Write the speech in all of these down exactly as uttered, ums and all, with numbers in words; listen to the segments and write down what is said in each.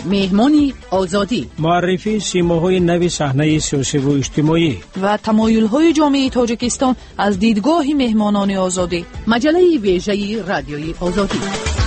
مهمانی آزادی، معرفی سیماهای نوی صحنه سیاسی و اجتماعی و تمایل‌های جامعه تاجیکستان از دیدگاه مهمانان آزادی. مجله ویژه رادیوی آزادی.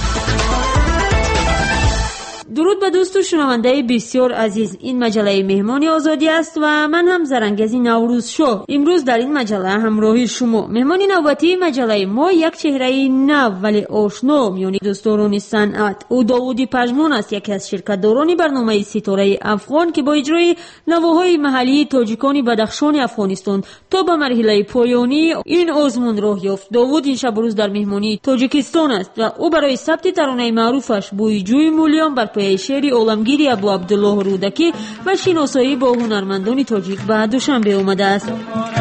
درود به دوست و شنونده بسیار عزیز، این مجله مهمانی آزادی است و من هم زرنگزی نوروز شو. امروز در این مجله همراهی شما. مهمانی نوبتی مجله ما یک چهره نو ولی آشنا میان دوستداران صنعت او داوودی پژمان است، یکی از شرکت‌داران برنامه ستاره افغان که با اجرای نواهای محلی تاجیکان بدخشان افغانستان تا به مرحله پایانی این آزمون راه یافت. داوود این شب روز در مهمانی تاجیکستان است و او برای ثبت ترانه معروفش بوی جوی مولیان بر شعری عالمگیری ابو عبدالله رودکی و شناسایی با هنرمندان تاجیک به دوشنبه آمده است.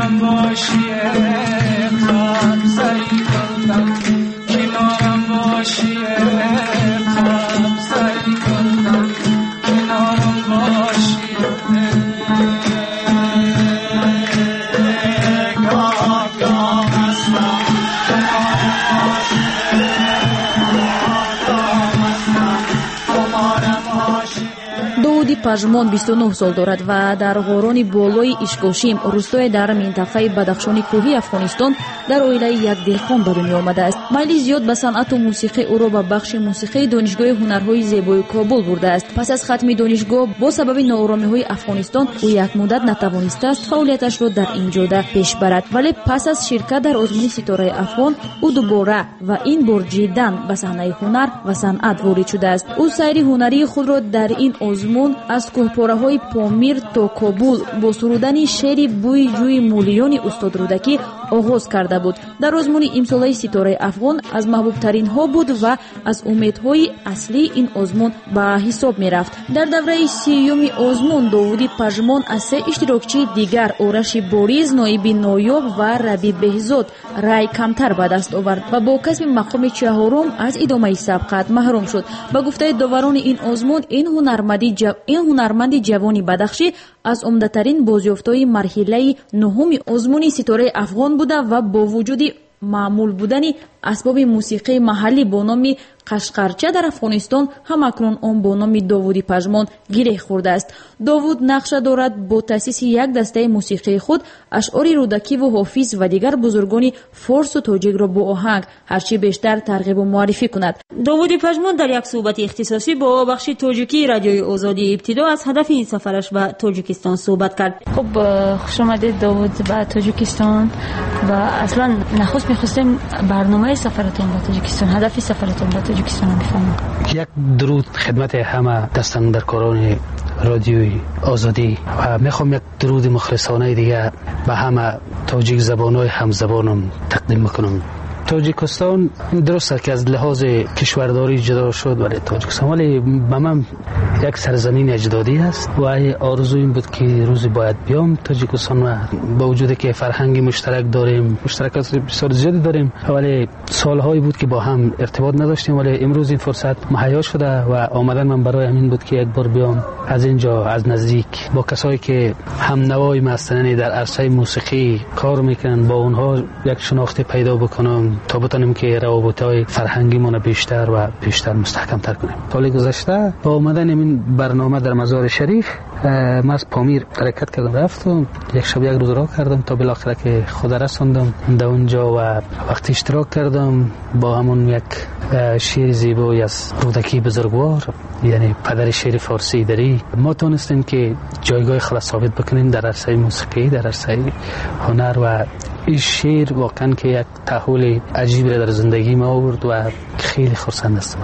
پژمان بیست و نه سال دارد و در غاران بالای اشکاشیم روستای در منطقه بدخشانی کوهی افغانستان در عائله یک دهقان به دنیا آمده است. میلی زیاد به صنعت و موسیقی او را به بخش موسیقی دانشگاه هنرهای زیبای کابل برده است. پس از ختم دانشگاه با سبب ناآرامی‌های افغانستان او یک مدت نتوانسته است فعالیتش را در این جاده پیش برد، ولی پس از شرکت در آزمون ستاره افغان او دوباره و این بار جداً به صحنه هنر و صنعت وارد شده است. او سیر هنری خود را در این آزمون از کوهپاره‌های پامیر تا کابل با سرودن شعر بوی جوی مولیان استاد رودکی آغاز کرده بود. در آزمون امساله ستاره افغان از محبوب‌ترین ها بود و از امیدهای اصلی این آزمون به حساب می رفت. در دوره سیوم آزمون داوودی پژمان از سه اشتراکچی دیگر آرش بوریز، نایب نایاب و ربی بهزاد رای کمتر به دست آورد و با کسب مقام چهارم از ادامه سبقت محروم شد. به گفته داوران این آزمون این هنرمندی جو... این هنرمند جوانی بدخشی از عمده‌ترین بازیافت‌های مرحله نهم آزمون ستاره افغان بوده و با وجود معمول بودن اسباب موسیقی محلی با نام قشقرچه در افغانستان همکنون آن با نام داوودی پژمان گره خورده است. داوود نقش دارد با تأسیس یک دسته موسیقی خود اشعار رودکی و حافظ و دیگر بزرگان فارس و تاجیک را با آهنگ هرچی بیشتر ترغیب و معرفی کند. داوودی پژمان در یک صحبت اختصاصی با بخش تاجیکی رادیوی آزادی ابتدا از هدف این سفرش به تاجیکستان صحبت کرد. خب خوش آمدید داوود به تاجیکستان و اصلا نخست می‌خواستیم برنامه سفرتون به تاجیکستان، هدف سفرتون به تاجیکستان بفهمم. یک درود خدمت همه دستاندرکاران رادیوی آزادی و میخوام یک درود مخلصانه دیگه به همه تاجیک زبانای همزبانم تقدیم میکنم. تاجیکستان درست است که از لحاظ کشورداری جدا شد ولی تاجیکستان ولی به من یک سرزمین اجدادی است و آرزو این بود که روزی باید بیام تاجیکستان و با وجودی که فرهنگی مشترک داریم، مشترکات بسیار زیادی داریم ولی سالهایی بود که با هم ارتباط نداشتیم ولی امروز این فرصت مهیا شده و آمدن من برای همین بود که یک بار بیام از اینجا از نزدیک با کسایی که هم نوای مستنی در عرصه موسیقی کار میکنن با اونها یک شناخت پیدا بکنم تا بتونیم که روابط‌های فرهنگی مون بیشتر و بیشتر مستحکم تر کنیم. سال گذشته با اومدن این برنامه در مزار شریف من از پامیر حرکت کردم رفتم یک شب یک روز راه کردم تا بالاخره که خدا رسوندم در اونجا و وقتی اشتراک کردم با همون یک شعر زیبایی از رودکی بزرگوار یعنی پدر شعر فارسی دری ما تونستیم که جایگاه خود ثابت بکنیم در عرصه موسیقی، در عرصه هنر و این شعر واقعا که یک تحول عجیبی در زندگی ما آورد و خیلی خرسند هستم.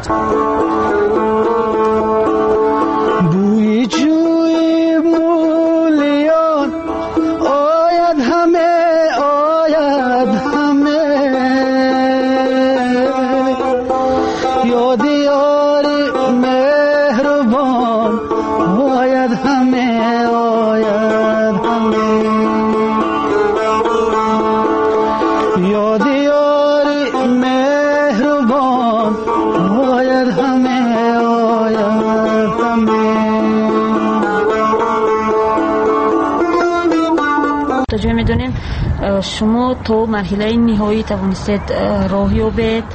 بوی جوی مولیان آید همه آید همه یاد یاری مهربان آید همه آید همه یاد یاری مهربان آید همه آید همه. تجربه میدونیم شما تو مرحله نهایی توانستید راه یابید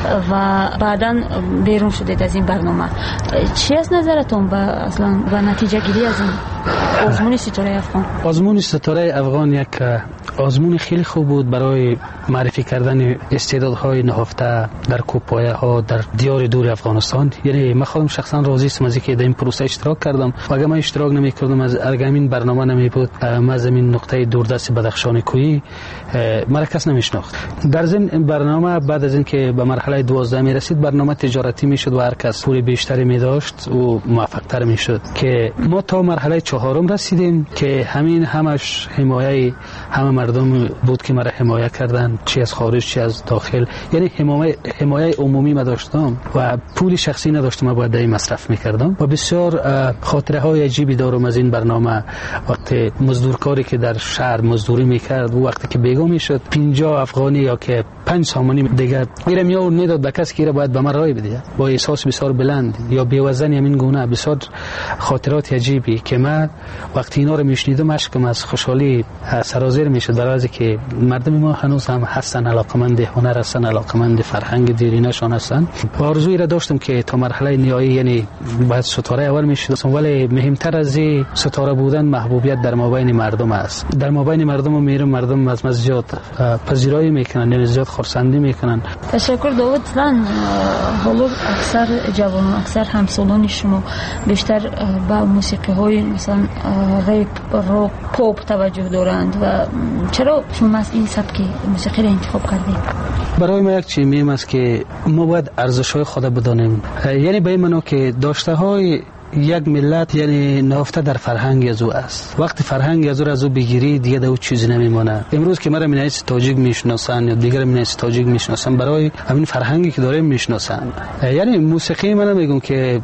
و بعداً بیرون شدید از این برنامه. چی از نظرتون به اصلا و نتیجه گیری از این آزمون ستاره افغان؟ آزمون ستاره افغان یک آزمون خیلی خوب بود برای معرفی کردن استعدادهای نهفته در کوپایه ها در دیار دور افغانستان. یعنی من خودم شخصا راضی هستم از اینکه در این پروسه اشتراک کردم و اگر من اشتراک نمی کردم از اگر این برنامه نمی بود من از این نقطه دوردست بدخشان کوهی مرا کس نمیشناخت. در ضمن این برنامه بعد از اینکه به مرحله دوازده می رسید برنامه تجارتی می شد و هر کس پول بیشتری می داشت و موفق تر می شد که ما تا مرحله چهارم رسیدیم که همین همش حمایه همه مردم بود که مرا حمایه کردن، چی از خارج چی از داخل. یعنی حمایه حمایه عمومی ما داشتم و پول شخصی نداشتم، ما باید مصرف میکردم و بسیار خاطره های عجیبی دارم از این برنامه. وقتی مزدورکاری که در شهر مزدوری میکرد و وقتی که بیگا میشد پنجاه افغانی یا که پنج سامانی دیگه میره میور میداد به کسی که باید به من رای بده با احساس بسیار بلند یا بی‌وزن همین گونه. بسیار خاطرات عجیبی که من وقتی اینا رو میشنیدم اشکم از خوشحالی سرازیر میشد، در حالی که مردم ما هنوز هم هستن علاقمند هنر هستن، علاقمند فرهنگ دیرینه‌شان هستن و آرزویی را داشتم که تا مرحله نهایی یعنی باید ستاره اول میشدم. ولی مهمتر از این ستاره بودن محبوبیت در مابین مردم است. در مابین مردم میرم مردم از من زیاد پذیرایی میکنن، زیاد خرسندی میکنن. تشکر داوود. مثلا حالا اکثر جوانان اکثر همسالان شما بیشتر به موسیقی های مثلا ریپ، راک، پاپ توجه دارند و چرا شما از این سبک موسیقی را انتخاب کردید؟ برای ما یک چیز مهم است که ما باید ارزش های خود بدانیم. یعنی به این معنا که داشته های یک ملت یعنی نهفته در فرهنگ از او است. وقتی فرهنگ از او از او بگیری دیگه در او چیزی نمیمونه. امروز که مرا مینایس تاجیک میشناسن یا دیگر مینایس تاجیک میشناسن برای همین فرهنگی که داریم میشناسن. یعنی موسیقی من میگم که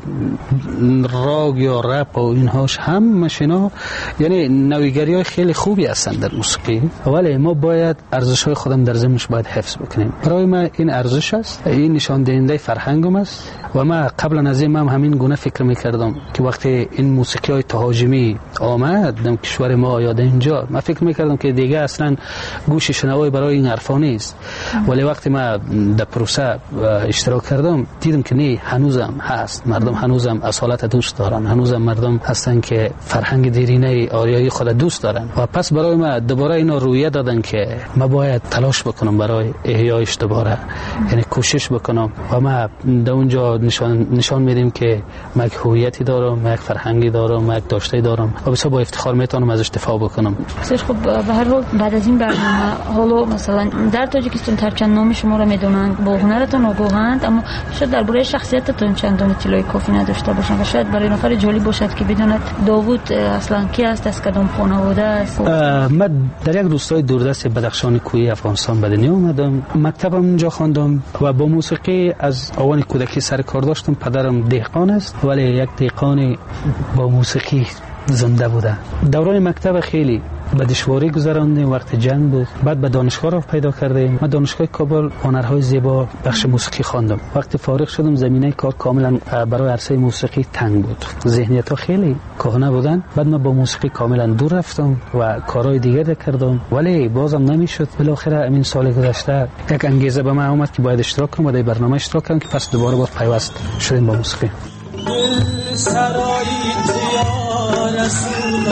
راگ یا رپ و اینهاش هم مشینا یعنی نویگری های خیلی خوبی هستن در موسیقی، ولی ما باید ارزش های خودم در ذهنش باید حفظ بکنیم. برای ما این ارزش است، این نشان دهنده فرهنگم است و ما قبلا از این هم همین گونه فکر میکردم که وقتی این موسیقی های تهاجمی آمد در کشور ما یا در اینجا من فکر میکردم که دیگه اصلا گوش شنوای برای این حرفا نیست، ولی وقتی ما در پروسه اشتراک کردم دیدم که نه، هنوزم هست. مردم هنوزم اصالت دوست دارن، هنوزم مردم هستن که فرهنگ دیرینه آریایی خود دوست دارن و پس برای ما دوباره اینا رویه دادن که ما باید تلاش بکنم برای احیایش دوباره، یعنی کوشش بکنم و ما در اونجا نشان نشان میدیم که ما یک هویتی دارم، یک فرهنگی دارم، یک داشته دارم و بسیار با افتخار میتونم ازش دفاع بکنم. بسیار خوب. به هر حال بعد از این برنامه حالا مثلا در تاجیکستان ترچند نام شما را میدونند، با هنرتون آگاهند، اما شاید درباره شخصیتتون چندان اطلاعی کافی نداشته باشند و شاید برای نفر جالب باشد که بداند داوود اصلا کی است، از کدام خانواده است. من در یک روستای دوردست بدخشان کوهی افغانستان به دنیا آمدم. مکتبم اونجا خواندم و با موسیقی از آوان کودکی سر کار داشتم. پدرم دهقان است ولی یک دهقان با موسیقی زنده بوده. دوران مکتب خیلی به دشواری گذراندیم، وقت جنگ بود. بعد به دانشگاه رو پیدا کردیم. من دانشگاه کابل هنرهای زیبا بخش موسیقی خواندم. وقتی فارغ شدم زمینه کار کاملا برای عرصه موسیقی تنگ بود، ذهنیت‌ها خیلی کهنه بودن. بعد من با موسیقی کاملا دور رفتم و کارهای دیگر کردم ولی بازم نمیشد. بالاخره همین سال گذشته یک انگیزه به من اومد که باید اشتراک کنم و در برنامه اشتراک کنم که پس دوباره باز پیوست شدیم با موسیقی. دل سرایی یا رسول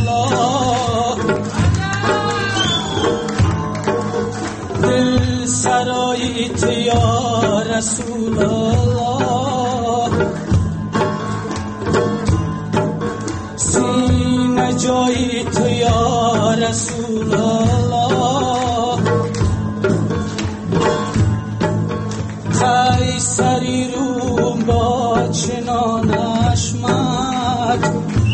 الله، دل سرایی یا رسول الله، سینه جایی تو یا رسول الله، قیصری روم با چنانش مد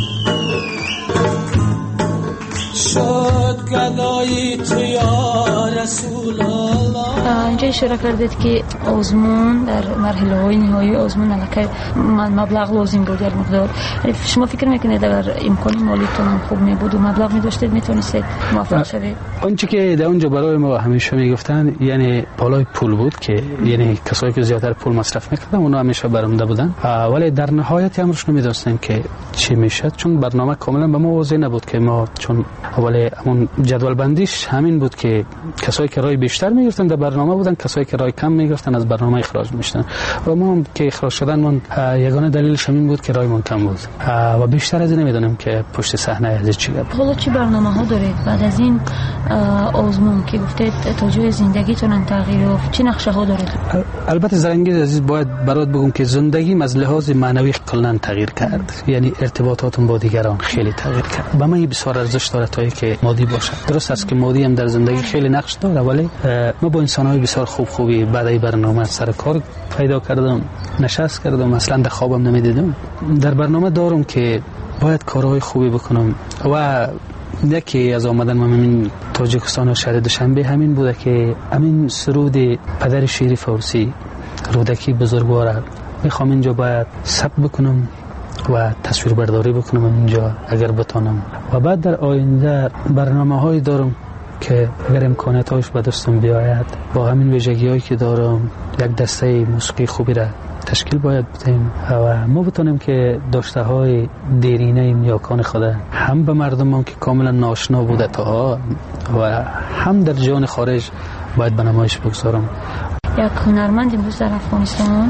شد گدایی تو یا رسول الله. اینجا اشاره کردید که آزمون در مرحله های نهایی آزمون البته مبلغ لازم بود در مقدار. شما فکر میکنید اگر امکان مالیتون هم خوب می بود و مبلغ می داشتید میتونستید موفق شوید؟ آنچه که در اونجا برای ما همیشه میگفتن یعنی بالای پول بود که یعنی کسایی که زیادتر پول مصرف میکردن اونا همیشه برنده بودن، ولی در نهایت امروز نمیدونستیم که چی میشه چون برنامه کاملا به ما واضح نبود که ما چون ولی همون جدول بندیش همین بود که کسایی که رای بیشتر میگرفتن در برنامه بودن کسایی که رای کم میگرفتن از برنامه اخراج میشدن و ما هم که اخراج شدن من یگانه دلیلش همین بود که رایمون کم بود و بیشتر از این نمیدونم که پشت صحنه از چی گپ. حالا چی برنامه ها دارید بعد از این آزمون که گفتید تا جای زندگیتون تغییر یافت، چه نقشه ها دارید؟ البته زرنگیز عزیز باید برات بگم که زندگیم از لحاظ معنوی کلا تغییر کرد، یعنی ارتباطاتم با دیگران خیلی تغییر کرد. به من بسیار ارزش داره تا اینکه مادی باشه. درست است که مادی هم در زندگی خیلی نقش داره، ولی ما با انسان‌های بسیار خوب خوبی بعد از برنامه سر کار پیدا کردم، نشست کردم، اصلا در خوابم نمیدیدم. در برنامه دارم که باید کارهای خوبی بکنم و یکی از آمدن من من تاجیکستان و شهر دوشنبه همین بوده که همین سرود پدر شیر فارسی رودکی بزرگوار میخوام اینجا باید ثبت بکنم و تصویر برداری بکنم اینجا اگر بتانم و بعد در آینده برنامه هایی دارم که اگر امکانات هایش به دستم بیاید با همین ویژگی هایی که دارم یک دسته موسیقی خوبی را تشکیل باید بدیم و ما بتونیم که داشته های دیرینه نیاکان خود هم به مردمان که کاملا ناشنا بوده تا و هم در جهان خارج باید به نمایش بگذارم. یک هنرمند امروز در افغانستان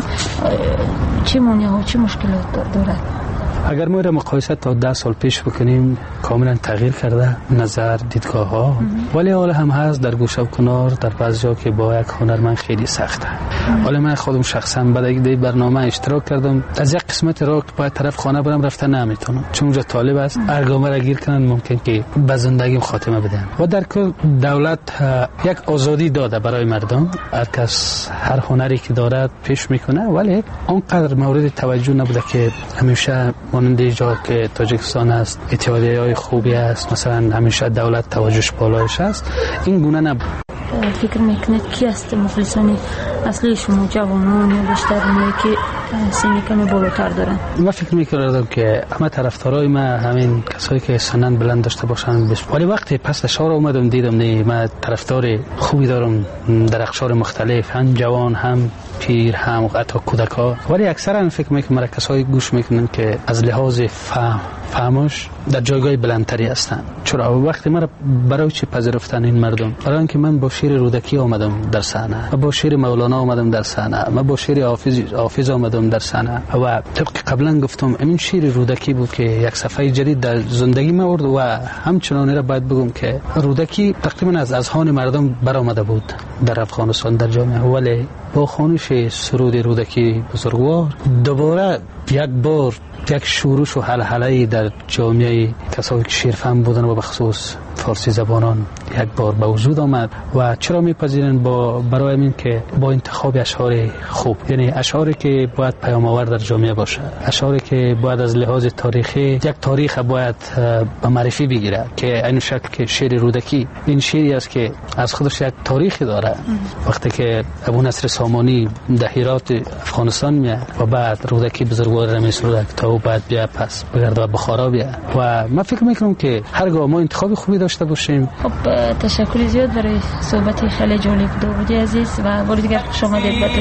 چه مانع ها چه مشکلات دارد؟ اگر ما را مقایسه تا ده سال پیش بکنیم کاملا تغییر کرده نظر دیدگاه ها، ولی حالا هم هست در گوشه و کنار در بعضی جا که با یک هنرمند خیلی سخته. حالا من خودم شخصا بعد از این برنامه اشتراک کردم از یک قسمت را که باید طرف خانه برم رفته نمیتونم چون اونجا طالب است، ارگامه را گیر کنن ممکن که به زندگیم خاتمه بدن و در کل دولت یک آزادی داده برای مردم، هر کس هر هنری که دارد پیش میکنه، ولی اونقدر مورد توجه نبوده که همیشه مانند جا که تاجیکستان است اتحادیه های خوبی است مثلا همیشه دولت توجهش بالایش است، این گونه نبود. فکر میکنید کی است مخلصان اصلی شما جوانان یا بیشتر اونایی که سن کمی بالاتر دارن؟ من فکر میکردم که همه طرفدارای ما همین کسایی که سنن بلند داشته باشن بس، ولی وقتی پس اشار اومدم دیدم نه من طرفدار خوبی دارم در اقشار مختلف، هم جوان هم پیر هم حتی کودکا، ولی اکثرا فکر میکنم مرا کسایی گوش میکنن که از لحاظ فهم فهمش در جایگاه بلندتری هستند. چرا وقتی مرا برای چی پذیرفتن این مردم؟ برای اینکه من با شعر رودکی آمدم در صحنه، من با شعر مولانا آمدم در صحنه، من با شعر حافظ حافظ آمدم در صحنه و طبق قبلا گفتم این شعر رودکی بود که یک صفحه جدید در زندگی ما آورد و همچنان را باید بگم که رودکی تقریبا از اذهان مردم برآمده بود در افغانستان در جامعه، ولی با خوانش سرود رودکی بزرگوار دوباره یک بار یک شورش و هلهله‌ای در جامعه کسایی که شیرفهم بودن و بخصوص فارسی زبانان یک بار به وجود آمد و چرا میپذیرن با برای این که با انتخاب اشعار خوب، یعنی اشعاری که باید پیام آور در جامعه باشه، اشعاری که باید از لحاظ تاریخی یک تاریخ باید به معرفی بگیره که این شکل که شعر رودکی این شعری است که از خودش یک تاریخی داره. وقتی که ابو نصر سامانی در هرات افغانستان میاد و بعد رودکی بزرگوار رمیز رودک تا او بعد بیا پس بگرده و بخارا بیا و من فکر میکنم که هرگاه ما انتخاب خوبی داشته باشیم. خب تشکر زیاد برای صحبت خیلی جالب داودی عزیز و بار دیگر خوش آمدید به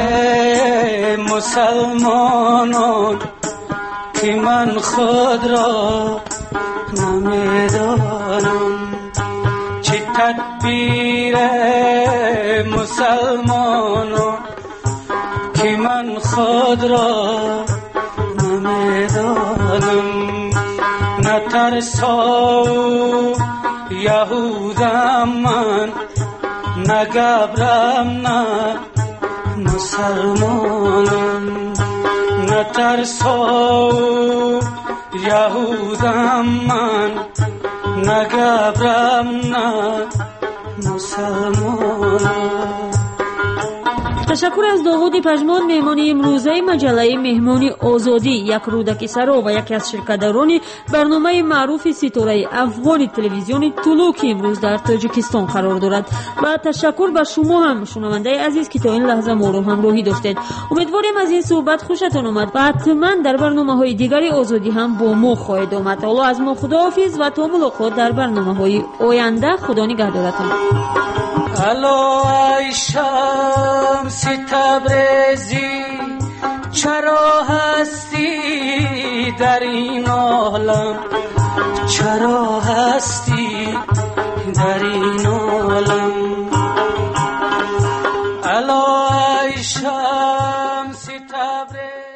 تاجیکستان. مسلمانان که من خود را نمیدانم چه تدبیر مسلمانان که من خود را نمیدانم نترسا یهودم من نگبرم نه مسلمانم نترسا یهودم من نگبرم نه مسلمانم. تشکر از داوود پژمان مهمانی امروزه مجله مهمانی آزادی، یک رودکی سرا و یکی از شرکت‌داران برنامه معروف ستاره افغان تلویزیون طلوع که امروز در تاجیکستان قرار دارد و تشکر به شما هم شنونده عزیز که تا این لحظه ما رو همراهی داشتید. امیدواریم از این صحبت خوشتون اومد و حتما در برنامه‌های دیگری آزادی هم با ما خواهید آمد. حالا از ما خداحافظ و تا ملاقات در برنامه‌های آینده. خدا نگهدارتون. الو ای شمس تبریزی چرا هستی در این عالم، چرا هستی در این عالم؟ تبریز